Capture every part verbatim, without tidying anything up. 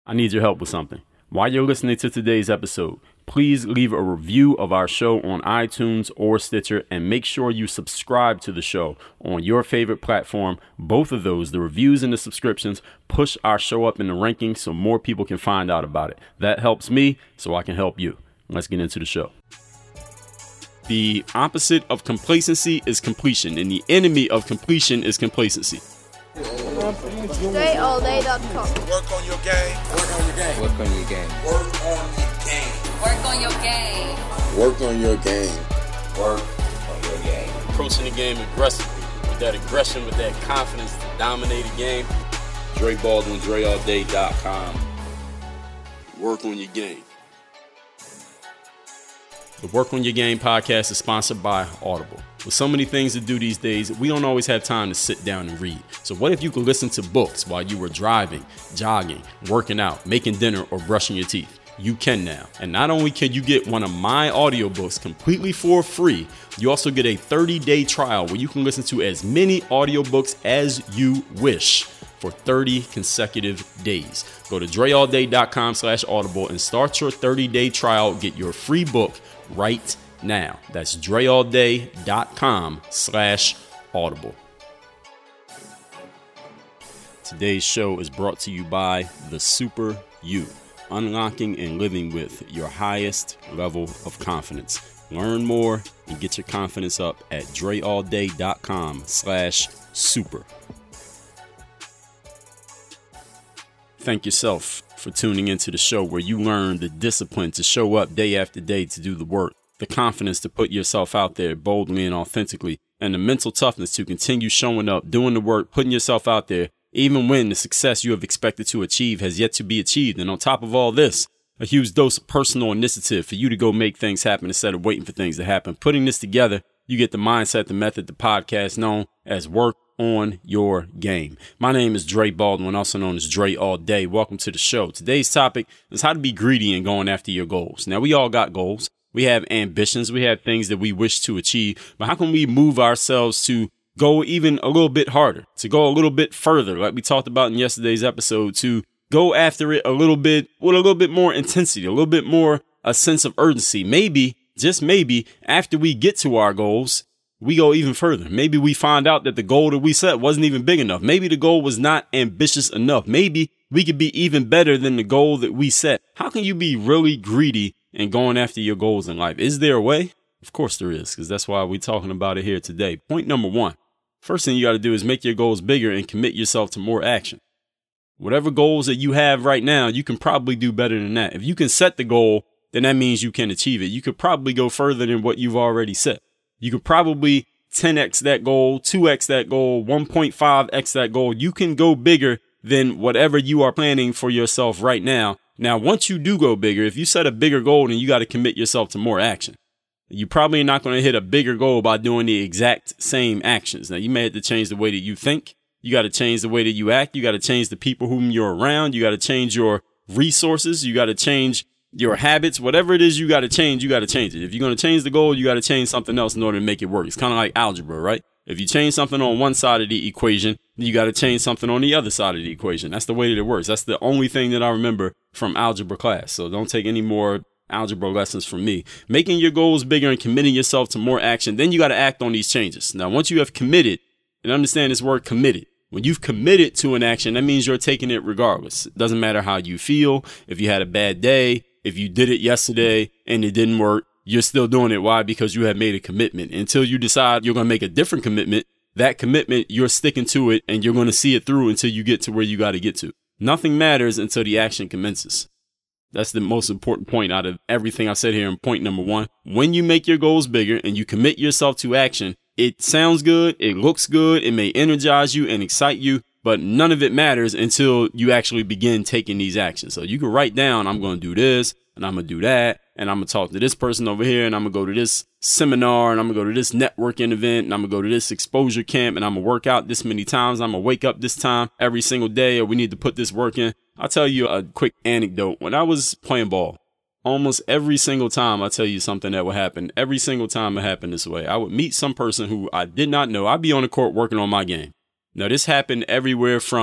I need your help with something. While you're listening to today's episode, please leave a review of our show on iTunes or Stitcher, and make sure you subscribe to the show on your favorite platform. Both of those, the reviews and the subscriptions, push our show up in the rankings so more people can find out about it. That helps me so I can help you. Let's get into the show. The opposite of complacency is completion, and the enemy of completion is complacency. Straight all day dot com. Work on your game. Work on your game. Work on your game. Work on your game. Work on your game. Work on your game. Work on your game. Approaching the game aggressively, with that aggression, with that confidence to dominate a game. Dre Baldwin, Dre All Day dot com. Work on your game. The Work on Your Game podcast is sponsored by Audible. With so many things to do these days, we don't always have time to sit down and read. So what if you could listen to books while you were driving, jogging, working out, making dinner, or brushing your teeth? You can now. And not only can you get one of my audiobooks completely for free, you also get a thirty-day trial where you can listen to as many audiobooks as you wish for thirty consecutive days. Go to Dre All Day dot com slash audible and start your thirty-day trial. Get your free book right now. That's Dre All Day dot com slash audible. Today's show is brought to you by The Super You, unlocking and living with your highest level of confidence. Learn more and get your confidence up at Dre All Day dot com slash super. Thank yourself for tuning into the show where you learn the discipline to show up day after day to do the work, the confidence to put yourself out there boldly and authentically, and the mental toughness to continue showing up, doing the work, putting yourself out there, even when the success you have expected to achieve has yet to be achieved. And on top of all this, a huge dose of personal initiative for you to go make things happen instead of waiting for things to happen. Putting this together, you get the mindset, the method, the podcast known as Work on Your Game. My name is Dre Baldwin, also known as Dre All Day. Welcome to the show. Today's topic is how to be greedy and going after your goals. Now, we all got goals. We have ambitions. We have things that we wish to achieve. But how can we move ourselves to go even a little bit harder, to go a little bit further, like we talked about in yesterday's episode, to go after it a little bit with a little bit more intensity, a little bit more a sense of urgency. Maybe, just maybe, after we get to our goals, we go even further. Maybe we find out that the goal that we set wasn't even big enough. Maybe the goal was not ambitious enough. Maybe we could be even better than the goal that we set. How can you be really greedy and going after your goals in life? Is there a way? Of course there is, because that's why we're talking about it here today. Point number one. First thing you got to do is make your goals bigger and commit yourself to more action. Whatever goals that you have right now, you can probably do better than that. If you can set the goal, then that means you can achieve it. You could probably go further than what you've already set. You could probably ten x that goal, two x that goal, one point five x that goal. You can go bigger than whatever you are planning for yourself right now. Now, once you do go bigger, if you set a bigger goal, then you got to commit yourself to more action. You probably not going to hit a bigger goal by doing the exact same actions. Now, you may have to change the way that you think. You got to change the way that you act. You got to change the people whom you're around. You got to change your resources. You got to change your habits. Whatever it is you got to change, you got to change it. If you're going to change the goal, you got to change something else in order to make it work. It's kind of like algebra, right? If you change something on one side of the equation, you got to change something on the other side of the equation. That's the way that it works. That's the only thing that I remember from algebra class. So don't take any more algebra lessons from me. Making your goals bigger and committing yourself to more action. Then you got to act on these changes. Now, once you have committed, and understand this word committed, when you've committed to an action, that means you're taking it regardless. It doesn't matter how you feel. If you had a bad day, if you did it yesterday and it didn't work, you're still doing it. Why? Because you have made a commitment. Until you decide you're going to make a different commitment, that commitment, you're sticking to it and you're going to see it through until you get to where you got to get to. Nothing matters until the action commences. That's the most important point out of everything I said here in point number one. When you make your goals bigger and you commit yourself to action, it sounds good, it looks good, it may energize you and excite you, but none of it matters until you actually begin taking these actions. So you can write down, I'm going to do this, and I'm going to do that, and I'm going to talk to this person over here, and I'm going to go to this seminar, and I'm going to go to this networking event, and I'm going to go to this exposure camp, and I'm going to work out this many times, I'm going to wake up this time every single day, or we need to put this work in. I'll tell you a quick anecdote. When I was playing ball, almost every single time I tell you something that would happen, every single time it happened this way. I would meet some person who I did not know. I'd be on the court working on my game. Now, this happened everywhere from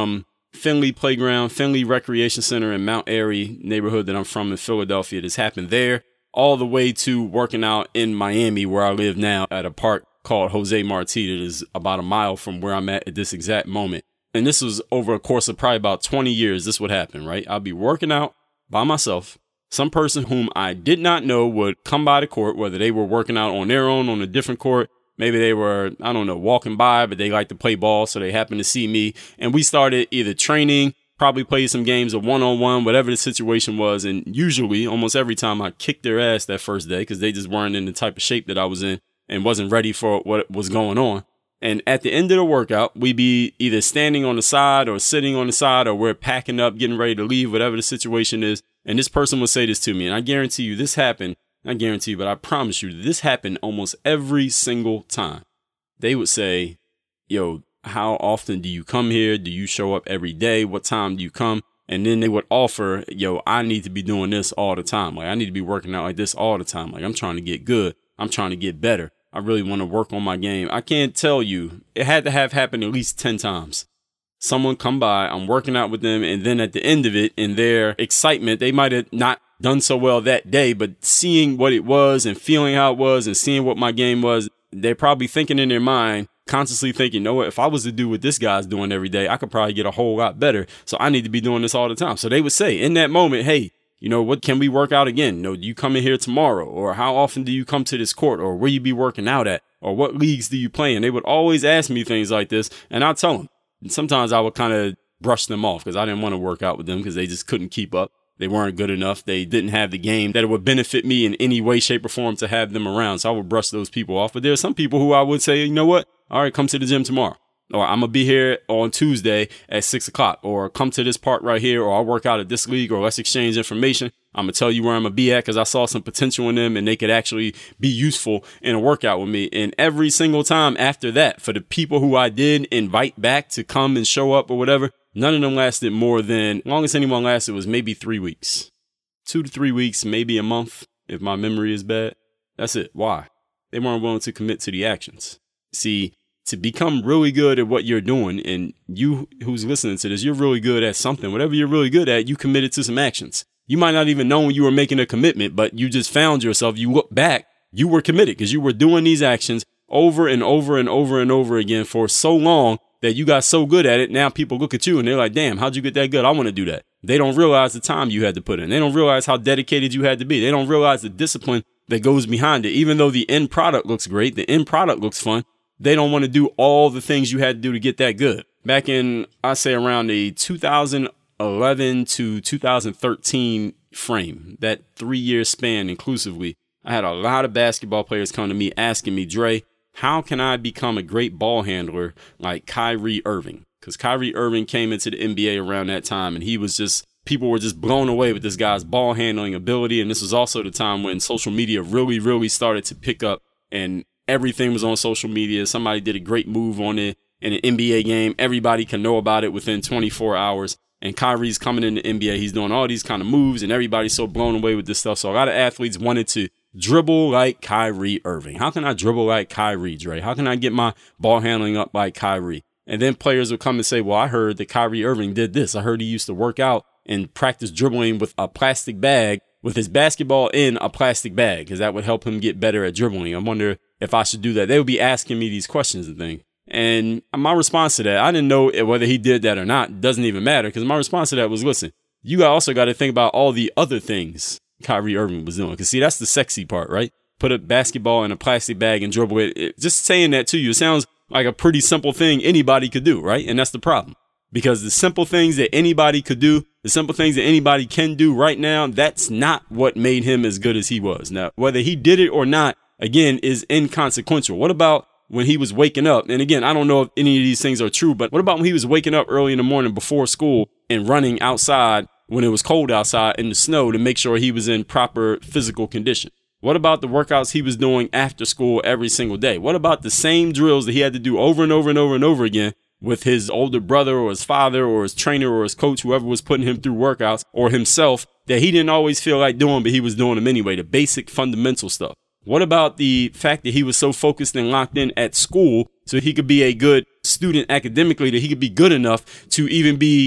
Finley Playground, Finley Recreation Center in Mount Airy neighborhood that I'm from in Philadelphia. This happened there, all the way to working out in Miami, where I live now, at a park called Jose Marti that is about a mile from where I'm at at this exact moment. And this was over a course of probably about twenty years. This would happen, right? I'll be working out by myself. Some person whom I did not know would come by the court, whether they were working out on their own on a different court. Maybe they were, I don't know, walking by, but they like to play ball, so they happened to see me. And we started either training, probably played some games of one-on-one, whatever the situation was. And usually, almost every time, I kicked their ass that first day because they just weren't in the type of shape that I was in and wasn't ready for what was going on. And at the end of the workout, we'd be either standing on the side or sitting on the side, or we're packing up, getting ready to leave, whatever the situation is. And this person would say this to me, and I guarantee you this happened. I guarantee you, but I promise you this happened almost every single time. They would say, yo, how often do you come here? Do you show up every day? What time do you come? And then they would offer, yo, I need to be doing this all the time. Like, I need to be working out like this all the time. Like, I'm trying to get good. I'm trying to get better. I really want to work on my game. I can't tell you. It had to have happened at least ten times. Someone come by, I'm working out with them, and then at the end of it, in their excitement, they might have not done so well that day, but seeing what it was and feeling how it was and seeing what my game was, they're probably thinking in their mind, consciously thinking, you know what, if I was to do what this guy's doing every day, I could probably get a whole lot better. So I need to be doing this all the time. So they would say in that moment, hey, you know what, can we work out again? You know, do you come in here tomorrow? Or how often do you come to this court? Or where you be working out at? Or what leagues do you play in? They would always ask me things like this, and I'll tell them. And sometimes I would kind of brush them off because I didn't want to work out with them because they just couldn't keep up. They weren't good enough. They didn't have the game that it would benefit me in any way, shape, or form to have them around. So I would brush those people off. But there are some people who I would say, you know what? All right, come to the gym tomorrow. Or I'm going to be here on Tuesday at six o'clock. Or come to this park right here. Or I'll work out at this league. Or let's exchange information. I'm going to tell you where I'm going to be at because I saw some potential in them and they could actually be useful in a workout with me. And every single time after that, for the people who I did invite back to come and show up or whatever, none of them lasted more than, longest anyone lasted was maybe three weeks. Two to three weeks, maybe a month, if my memory is bad. That's it. Why? They weren't willing to commit to the actions. See, to become really good at what you're doing, and you who's listening to this, you're really good at something. Whatever you're really good at, you committed to some actions. You might not even know when you were making a commitment, but you just found yourself, you look back, you were committed because you were doing these actions over and over and over and over again for so long that you got so good at it. Now people look at you and they're like, damn, how'd you get that good? I want to do that. They don't realize the time you had to put in. They don't realize how dedicated you had to be. They don't realize the discipline that goes behind it. Even though the end product looks great, the end product looks fun, they don't want to do all the things you had to do to get that good. Back in, I say around the two thousand eleven to two thousand thirteen frame, that three year span inclusively, I had a lot of basketball players come to me asking me, Dre, how can I become a great ball handler like Kyrie Irving? Because Kyrie Irving came into the N B A around that time and he was just, people were just blown away with this guy's ball handling ability. And this was also the time when social media really, really started to pick up and everything was on social media. Somebody did a great move on it in an N B A game. Everybody can know about it within twenty-four hours. And Kyrie's coming in the N B A. He's doing all these kind of moves and everybody's so blown away with this stuff. So a lot of athletes wanted to dribble like Kyrie Irving. How can I dribble like Kyrie, Dre? How can I get my ball handling up like Kyrie? And then players would come and say, well, I heard that Kyrie Irving did this. I heard he used to work out and practice dribbling with a plastic bag, with his basketball in a plastic bag, because that would help him get better at dribbling. I wonder if I should do that. They would be asking me these questions and things. And my response to that, I didn't know whether he did that or not. It doesn't even matter, because my response to that was, listen, you also got to think about all the other things Kyrie Irving was doing. Because see, that's the sexy part, right? Put a basketball in a plastic bag and dribble it. it. Just saying that to you, it sounds like a pretty simple thing anybody could do, right? And that's the problem. Because the simple things that anybody could do, the simple things that anybody can do right now, that's not what made him as good as he was. Now, whether he did it or not, again, is inconsequential. What about when he was waking up? And again, I don't know if any of these things are true, but what about when he was waking up early in the morning before school and running outside when it was cold outside in the snow to make sure he was in proper physical condition? What about the workouts he was doing after school every single day? What about the same drills that he had to do over and over and over and over again with his older brother or his father or his trainer or his coach, whoever was putting him through workouts, or himself, that he didn't always feel like doing, but he was doing them anyway, the basic fundamental stuff? What about the fact that he was so focused and locked in at school so he could be a good student academically, that he could be good enough to even be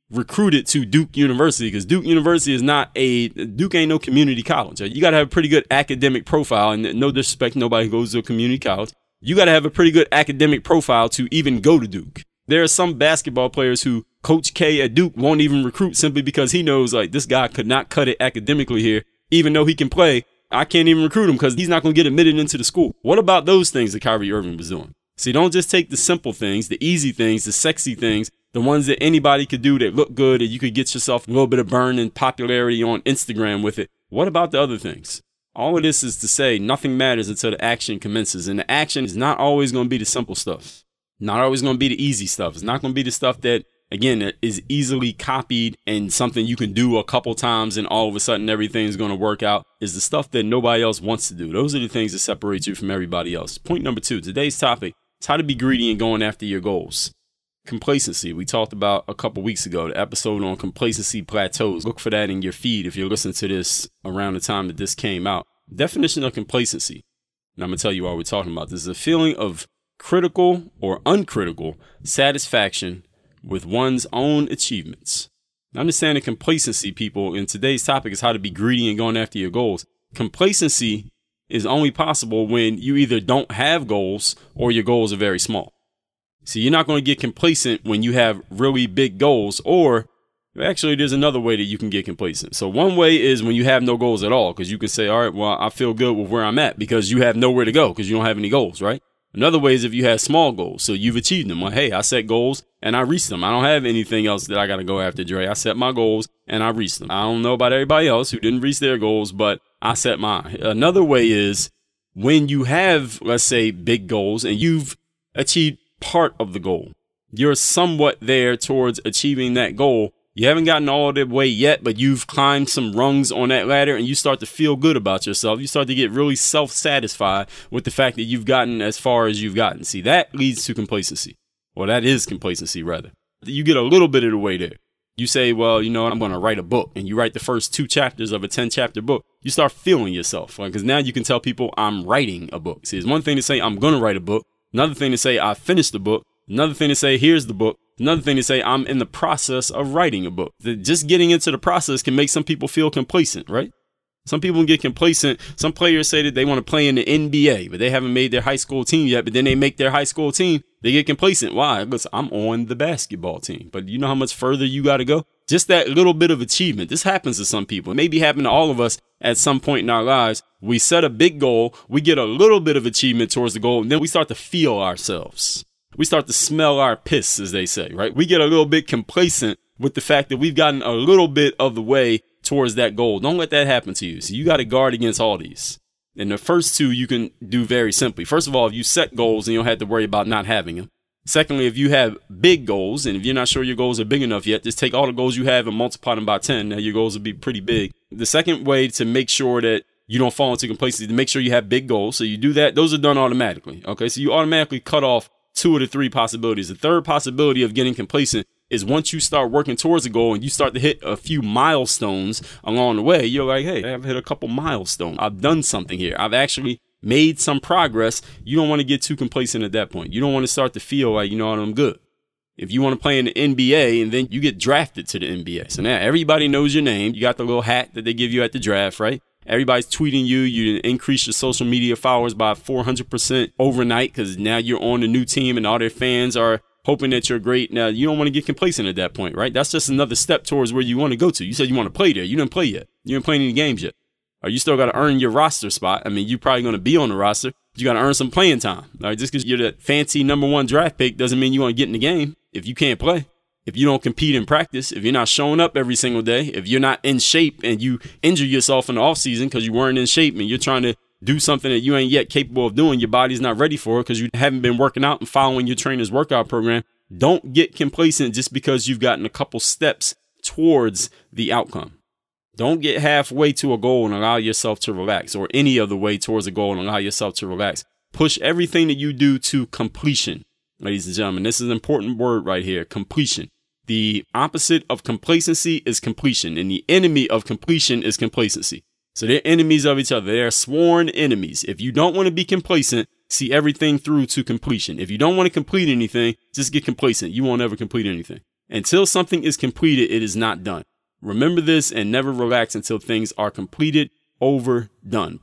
recruited to Duke University, because Duke University is not a, Duke ain't no community college. You got to have a pretty good academic profile, and no disrespect, nobody goes to a community college. You got to have a pretty good academic profile to even go to Duke. There are some basketball players who Coach K at Duke won't even recruit simply because he knows, like, this guy could not cut it academically here. Even though he can play, I can't even recruit him because he's not going to get admitted into the school. What about those things that Kyrie Irving was doing? See, don't just take the simple things, the easy things, the sexy things, the ones that anybody could do that look good and you could get yourself a little bit of burn and popularity on Instagram with it. What about the other things? All of this is to say nothing matters until the action commences. And the action is not always going to be the simple stuff. Not always going to be the easy stuff. It's not going to be the stuff that, again, is easily copied and something you can do a couple times and all of a sudden everything's going to work out. Is the stuff that nobody else wants to do. Those are the things that separate you from everybody else. Point number two, today's topic is how to be greedy and going after your goals. Complacency. We talked about a couple weeks ago, the episode on complacency plateaus. Look for that in your feed if you're listening to this around the time that this came out. Definition of complacency. And I'm going to tell you why we're talking about this. Is a feeling of critical or uncritical satisfaction with one's own achievements. Understanding complacency, people, in today's topic is how to be greedy and going after your goals. Complacency is only possible when you either don't have goals or your goals are very small. See, you're not going to get complacent when you have really big goals, or actually there's another way that you can get complacent. So one way is when you have no goals at all, because you can say, all right, well, I feel good with where I'm at because you have nowhere to go because you don't have any goals, right? Another way is if you have small goals. So you've achieved them. Well, hey, I set goals and I reached them. I don't have anything else that I got to go after, Dre. I set my goals and I reached them. I don't know about everybody else who didn't reach their goals, but I set mine. Another way is when you have, let's say, big goals and you've achieved part of the goal. You're somewhat there towards achieving that goal. You haven't gotten all the way yet, but you've climbed some rungs on that ladder and you start to feel good about yourself. You start to get really self-satisfied with the fact that you've gotten as far as you've gotten. See, that leads to complacency. Well, that is complacency, rather. You get a little bit of the way there. You say, well, you know, I'm going to write a book, and you write the first two chapters of a ten chapter book. You start feeling yourself, because now you can tell people I'm writing a book. See, it's one thing to say I'm going to write a book. Another thing to say I finished the book. Another thing to say here's the book. Another thing to say I'm in the process of writing a book. Just getting into the process can make some people feel complacent, right? Some people get complacent. Some players say that they want to play in the N B A, but they haven't made their high school team yet. But then they make their high school team. They get complacent. Why? Because I'm on the basketball team. But you know how much further you got to go? Just that little bit of achievement. This happens to some people. It may be happening to all of us at some point in our lives. We set a big goal. We get a little bit of achievement towards the goal. And then we start to feel ourselves. We start to smell our piss, as they say, right? We get a little bit complacent with the fact that we've gotten a little bit of the way towards that goal. Don't let that happen to you. So you got to guard against all these. And the first two you can do very simply. First of all, if you set goals and you don't have to worry about not having them. Secondly, if you have big goals, and if you're not sure your goals are big enough yet, just take all the goals you have and multiply them by ten. Now your goals will be pretty big. The second way to make sure that you don't fall into complacency, to make sure you have big goals. So you do that. Those are done automatically. Okay. So you automatically cut off two of the three possibilities. The third possibility of getting complacent is once you start working towards a goal and you start to hit a few milestones along the way, you're like, hey, I've hit a couple milestones. I've done something here. I've actually made some progress. You don't want to get too complacent at that point. You don't want to start to feel like, you know what, I'm good. If you want to play in the N B A and then you get drafted to the N B A. So now everybody knows your name. You got the little hat that they give you at the draft, right? Everybody's tweeting you. You increase your social media followers by four hundred percent overnight because now you're on the new team and all their fans are hoping that you're great. Now, you don't want to get complacent at that point, right? That's just another step towards where you want to go to. You said you want to play there. You didn't play yet. You didn't play any games yet. Or you still got to earn your roster spot. I mean, you're probably going to be on the roster. You got to earn some playing time. All right, just because you're the fancy number one draft pick doesn't mean you want to get in the game if you can't play. If you don't compete in practice, if you're not showing up every single day, if you're not in shape and you injure yourself in the off season because you weren't in shape and you're trying to do something that you ain't yet capable of doing, your body's not ready for it because you haven't been working out and following your trainer's workout program, don't get complacent just because you've gotten a couple steps towards the outcome. Don't get halfway to a goal and allow yourself to relax, or any other way towards a goal and allow yourself to relax. Push everything that you do to completion. Ladies and gentlemen, this is an important word right here, completion. The opposite of complacency is completion, and the enemy of completion is complacency. So they're enemies of each other. They're sworn enemies. If you don't want to be complacent, see everything through to completion. If you don't want to complete anything, just get complacent. You won't ever complete anything. Until something is completed, it is not done. Remember this and never relax until things are completed, over, done.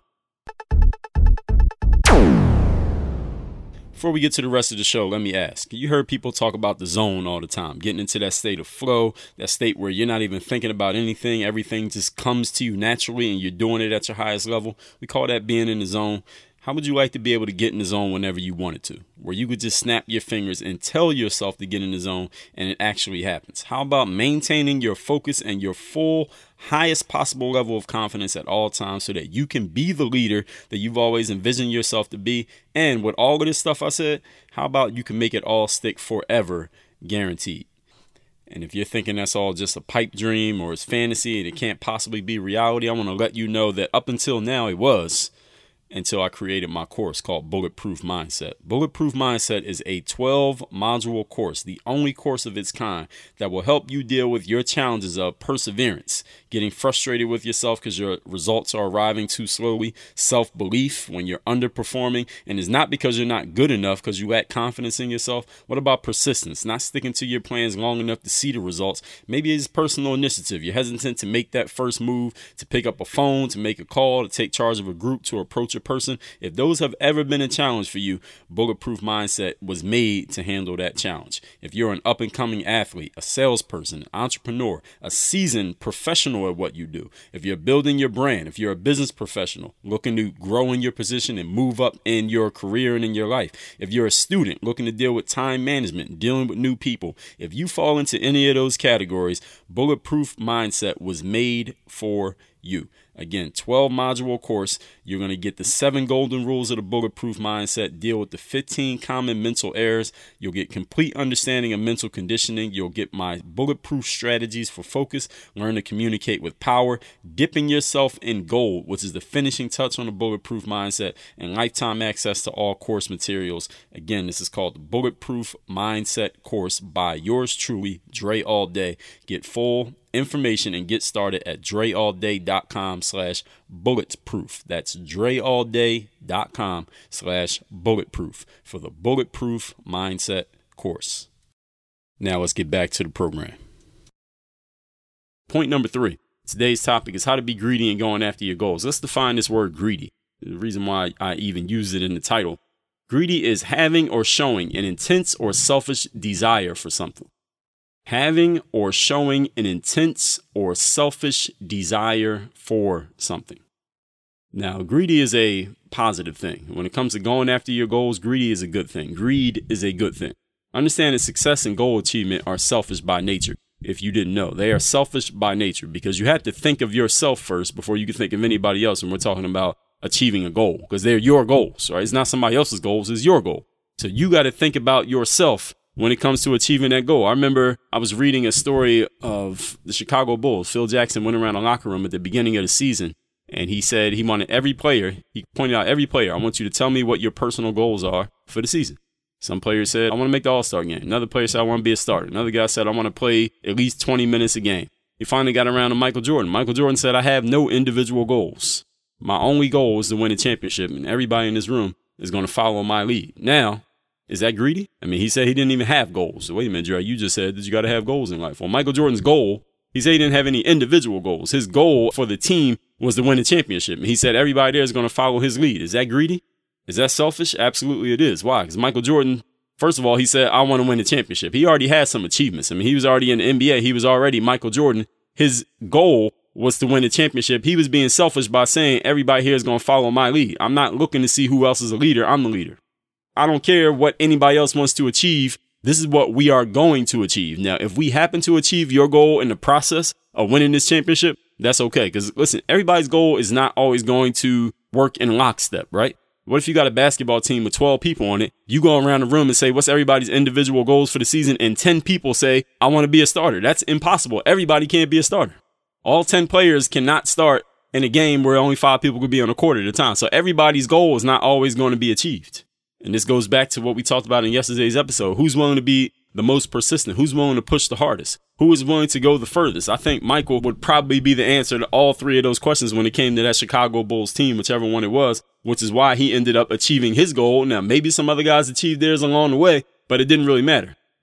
Before we get to the rest of the show, let me ask, you heard people talk about the zone all the time, getting into that state of flow, that state where you're not even thinking about anything. Everything just comes to you naturally and you're doing it at your highest level. We call that being in the zone. How would you like to be able to get in the zone whenever you wanted to, where you could just snap your fingers and tell yourself to get in the zone and it actually happens? How about maintaining your focus and your full highest possible level of confidence at all times so that you can be the leader that you've always envisioned yourself to be? And with all of this stuff I said, how about you can make it all stick forever, guaranteed? And if you're thinking that's all just a pipe dream or it's fantasy and it can't possibly be reality, I want to let you know that up until now it was. Until I created my course called Bulletproof Mindset. Bulletproof Mindset is a twelve module course, the only course of its kind that will help you deal with your challenges of perseverance, getting frustrated with yourself because your results are arriving too slowly, self-belief when you're underperforming, and it's not because you're not good enough because you lack confidence in yourself. What about persistence? Not sticking to your plans long enough to see the results. Maybe it's personal initiative. You're hesitant to make that first move, to pick up a phone, to make a call, to take charge of a group, to approach a person. If those have ever been a challenge for you, Bulletproof Mindset was made to handle that challenge. If you're an up-and-coming athlete, a salesperson, an entrepreneur, a seasoned professional at what you do, if you're building your brand, if you're a business professional looking to grow in your position and move up in your career and in your life, if you're a student looking to deal with time management, dealing with new people, if you fall into any of those categories, Bulletproof Mindset was made for you. Again, twelve module course. You're going to get the seven golden rules of the Bulletproof Mindset, deal with the fifteen common mental errors. You'll get complete understanding of mental conditioning. You'll get my bulletproof strategies for focus, learn to communicate with power, dipping yourself in gold, which is the finishing touch on the Bulletproof Mindset, and lifetime access to all course materials. Again, this is called the Bulletproof Mindset course by yours truly, Dre All Day. Get full information and get started at dreallday.com slash bulletproof. That's dreallday.com slash bulletproof for the Bulletproof Mindset course. Now let's get back to the program. Point number three. Today's topic is how to be greedy and going after your goals. Let's define this word greedy. The reason why I even used it in the title. Greedy is having or showing an intense or selfish desire for something. Having or showing an intense or selfish desire for something. Now, greedy is a positive thing. When it comes to going after your goals, greedy is a good thing. Greed is a good thing. Understand that success and goal achievement are selfish by nature. If you didn't know, they are selfish by nature because you have to think of yourself first before you can think of anybody else when we're talking about achieving a goal, because they're your goals, right? It's not somebody else's goals, it's your goal. So you got to think about yourself when it comes to achieving that goal. I remember I was reading a story of the Chicago Bulls. Phil Jackson went around the locker room at the beginning of the season, and he said he wanted every player, he pointed out every player, I want you to tell me what your personal goals are for the season. Some players said, I want to make the All-Star game. Another player said, I want to be a starter. Another guy said, I want to play at least twenty minutes a game. He finally got around to Michael Jordan. Michael Jordan said, I have no individual goals. My only goal is to win a championship, and everybody in this room is going to follow my lead. Now, is that greedy? I mean, he said he didn't even have goals. So wait a minute, Dre, you just said that you got to have goals in life. Well, Michael Jordan's goal, he said he didn't have any individual goals. His goal for the team was to win a championship. And he said everybody there is going to follow his lead. Is that greedy? Is that selfish? Absolutely it is. Why? Because Michael Jordan, first of all, he said, I want to win a championship. He already had some achievements. I mean, he was already in the N B A. He was already Michael Jordan. His goal was to win a championship. He was being selfish by saying everybody here is going to follow my lead. I'm not looking to see who else is a leader. I'm the leader. I don't care what anybody else wants to achieve. This is what we are going to achieve. Now, if we happen to achieve your goal in the process of winning this championship, that's okay. Because listen, everybody's goal is not always going to work in lockstep, right? What if you got a basketball team with twelve people on it? You go around the room and say, what's everybody's individual goals for the season? And ten people say, I want to be a starter. That's impossible. Everybody can't be a starter. All ten players cannot start in a game where only five people could be on a court at a time. So everybody's goal is not always going to be achieved. And this goes back to what we talked about in yesterday's episode. Who's willing to be the most persistent? Who's willing to push the hardest? Who is willing to go the furthest? I think Michael would probably be the answer to all three of those questions when it came to that Chicago Bulls team, whichever one it was, which is why he ended up achieving his goal. Now, maybe some other guys achieved theirs along the way, but it didn't really matter.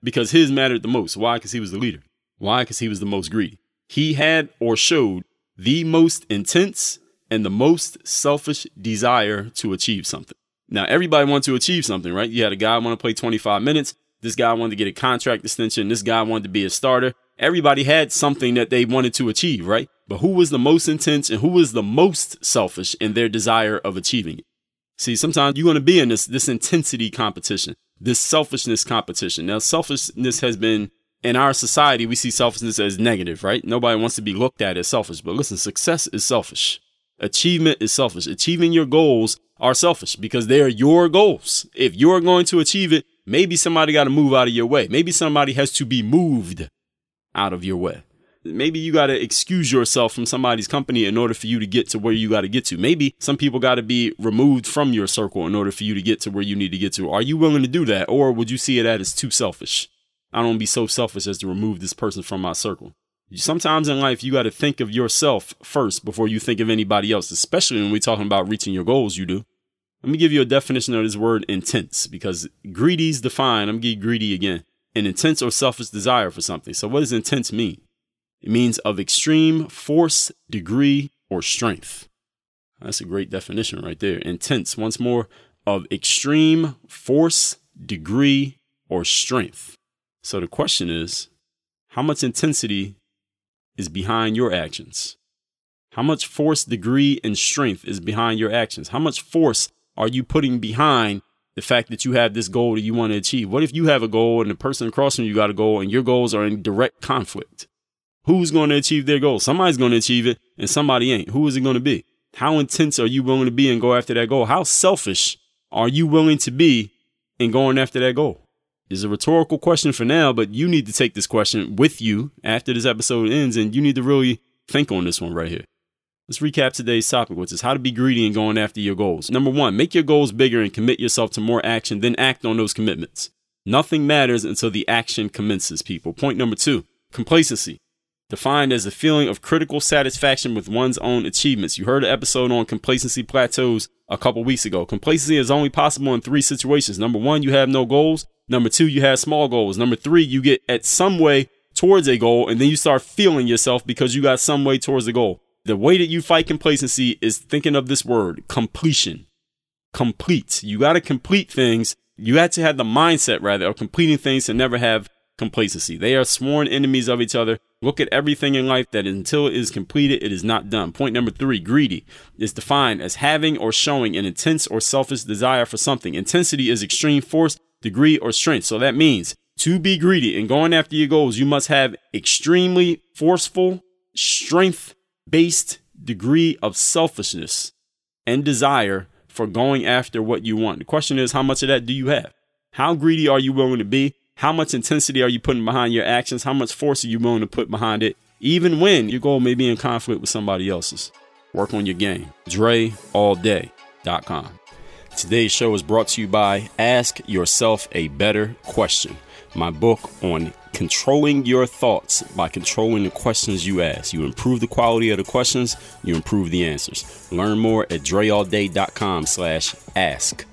because his mattered the most. Why? Because he was the leader. Why? Because he was the most greedy. He had or showed the most intense and the most selfish desire to achieve something. Now, everybody wanted to achieve something, right? You had a guy want to play twenty-five minutes. This guy wanted to get a contract extension. This guy wanted to be a starter. Everybody had something that they wanted to achieve, right? But who was the most intense and who was the most selfish in their desire of achieving it? See, sometimes you're going to be in this, this intensity competition, this selfishness competition. Now, selfishness has been, in our society, we see selfishness as negative, right? Nobody wants to be looked at as selfish. But listen, success is selfish. Achievement is selfish. Achieving your goals are selfish because they are your goals. If you're going to achieve it, maybe somebody got to move out of your way. Maybe somebody has to be moved out of your way. Maybe you got to excuse yourself from somebody's company in order for you to get to where you got to get to. Maybe some people got to be removed from your circle in order for you to get to where you need to get to. Are you willing to do that? Or would you see it as too selfish? I don't want to be so selfish as to remove this person from my circle. Sometimes in life, you got to think of yourself first before you think of anybody else, especially when we're talking about reaching your goals. You do. Let me give you a definition of this word intense, because greedy's defined. I'm going to give you greedy again. An intense or selfish desire for something. So what does intense mean? It means of extreme force, degree, or strength. That's a great definition right there. Intense, once more, of extreme force, degree, or strength. So the question is, how much intensity is behind your actions? How much force, degree, and strength is behind your actions? How much force are you putting behind the fact that you have this goal that you want to achieve? What if you have a goal and the person across from you got a goal and your goals are in direct conflict? Who's going to achieve their goal? Somebody's going to achieve it and somebody ain't. Who is it going to be? How intense are you willing to be and go after that goal? How selfish are you willing to be in going after that goal? It's a rhetorical question for now, but you need to take this question with you after this episode ends, and you need to really think on this one right here. Let's recap today's topic, which is how to be greedy and going after your goals. Number one, make your goals bigger and commit yourself to more action, then act on those commitments. Nothing matters until the action commences, people. Point number two, complacency. Defined as a feeling of critical satisfaction with one's own achievements. You heard an episode on complacency plateaus a couple weeks ago. Complacency is only possible in three situations. Number one, you have no goals. Number two, you have small goals. Number three, you get at some way towards a goal, and then you start feeling yourself because you got some way towards the goal. The way that you fight complacency is thinking of this word, completion. Complete. You got to complete things. You have to have the mindset, rather, of completing things to never have complacency. They are sworn enemies of each other. Look at everything in life that until it is completed, it is not done. Point number three, greedy, is defined as having or showing an intense or selfish desire for something. Intensity is extreme force, degree, or strength. So that means to be greedy and going after your goals, you must have extremely forceful, strength-based degree of selfishness and desire for going after what you want. The question is, how much of that do you have? How greedy are you willing to be? How much intensity are you putting behind your actions? How much force are you willing to put behind it, even when your goal may be in conflict with somebody else's? Work on your game. Dre All Day dot com. Today's show is brought to you by Ask Yourself a Better Question, my book on controlling your thoughts by controlling the questions you ask. You improve the quality of the questions, you improve the answers. Learn more at Dre All Day dot com slash ask.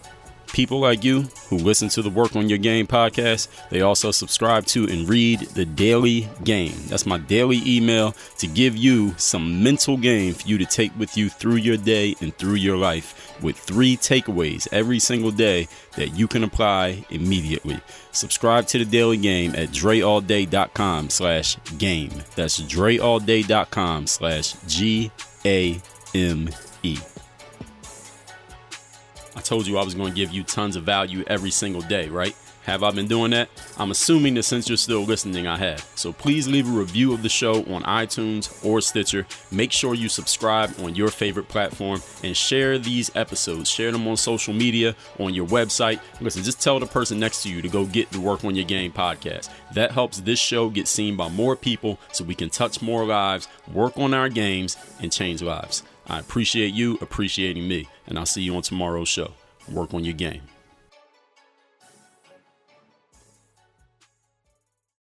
People like you who listen to the Work on Your Game podcast, they also subscribe to and read the Daily Game. That's my daily email to give you some mental game for you to take with you through your day and through your life, with three takeaways every single day that you can apply immediately. Subscribe to the Daily Game at Dre All Day dot com slash game. That's Dre All Day dot com slash G A M E. I told you I was going to give you tons of value every single day, right? Have I been doing that? I'm assuming that since you're still listening, I have. So please leave a review of the show on iTunes or Stitcher. Make sure you subscribe on your favorite platform and share these episodes. Share them on social media, on your website. Listen, just tell the person next to you to go get the Work on Your Game podcast. That helps this show get seen by more people so we can touch more lives, work on our games, and change lives. I appreciate you appreciating me, and I'll see you on tomorrow's show. Work on your game.